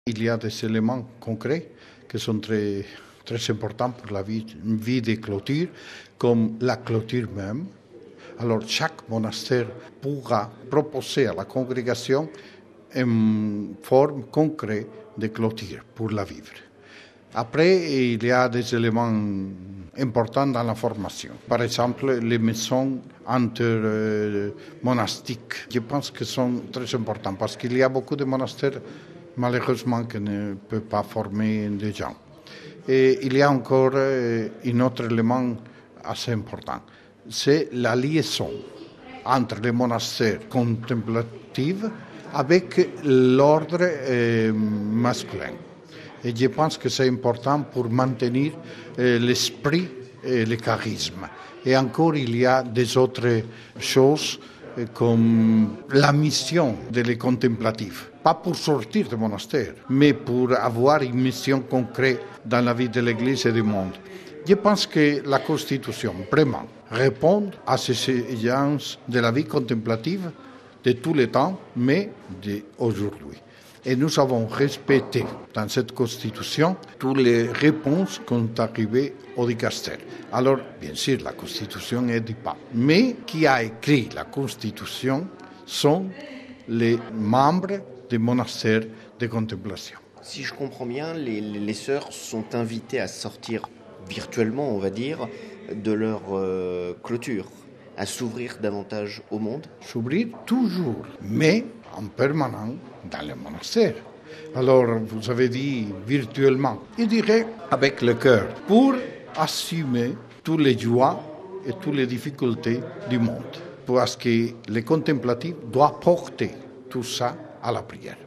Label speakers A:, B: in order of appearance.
A: Il y a des éléments concrets qui sont très, très importants pour la vie des clôtures, comme la clôture même. Alors, chaque monastère pourra proposer à la congrégation une forme concrète de clôture pour la vivre. Après, il y a des éléments importants dans la formation. Par exemple, les maisons intermonastiques. Je pense que sont très importants parce qu'il y a beaucoup de monastères, malheureusement, qui ne peuvent pas former des gens. Et il y a encore un autre élément assez important. C'est la liaison entre les monastères contemplatifs avec l'ordre masculin. Et je pense que c'est important pour maintenir l'esprit et le charisme. Et encore, il y a des autres choses comme la mission des contemplatifs. Pas pour sortir du monastère, mais pour avoir une mission concrète dans la vie de l'Église et du monde. Je pense que la Constitution, vraiment, répond à ces exigences de la vie contemplative de tous les temps, mais d'aujourd'hui. Et nous avons respecté dans cette Constitution toutes les réponses qui sont arrivées au dicaster. Alors, bien sûr, la Constitution ne dit pas. Mais qui a écrit la Constitution sont les membres des monastères de contemplation.
B: Si je comprends bien, les sœurs sont invitées à sortir virtuellement, on va dire, de leur clôture, à s'ouvrir davantage au monde.
A: S'ouvrir toujours, mais en permanence dans le monastère. Alors, vous avez dit virtuellement, je dirais avec le cœur, pour assumer toutes les joies et toutes les difficultés du monde. Parce que le contemplatif doit porter tout ça à la prière.